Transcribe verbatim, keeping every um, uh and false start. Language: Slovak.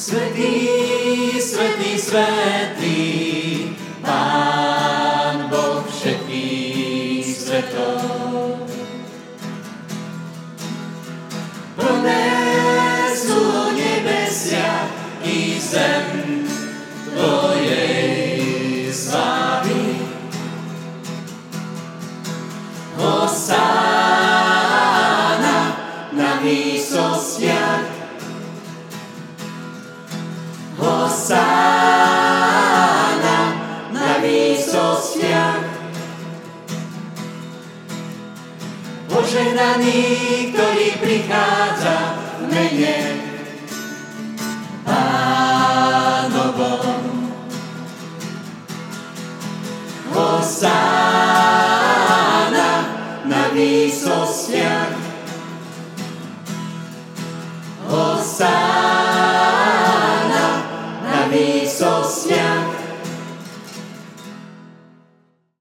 Svätý, svätý, svätý, Pán Boh všetkých svetov. Plné sú nebesia i zem Tvojej slávy. Hosána na výsostiach, Hosána na výsostiach. Požehnaný, ktorý prichádza v mene Pánovom. Hosána na výsostiach, Hosána na výsostiach.